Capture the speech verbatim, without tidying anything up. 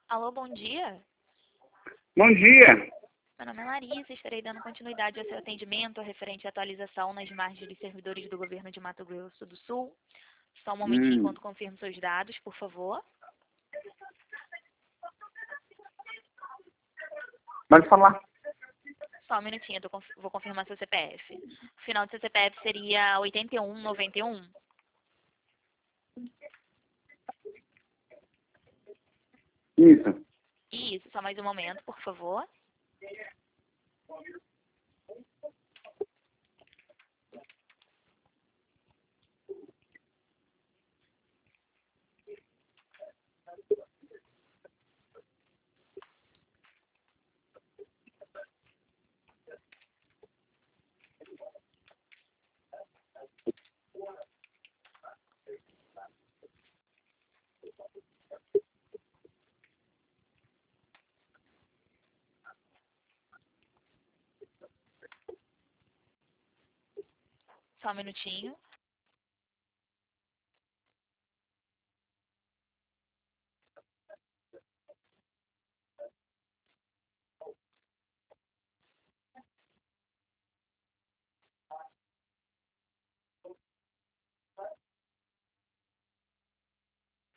Alô, bom dia. Bom dia. Meu nome é Larissa, estarei dando continuidade ao seu atendimento referente à atualização nas margens dos servidores do governo de Mato Grosso do Sul. Só um momentinho Hum, enquanto confirmo seus dados, por favor. pode falar. Só um minutinho, eu tô conf- vou confirmar seu C P F. O final do seu C P F seria oitenta e um noventa e um. Isso. Isso, só mais um momento, por favor. Só um minutinho.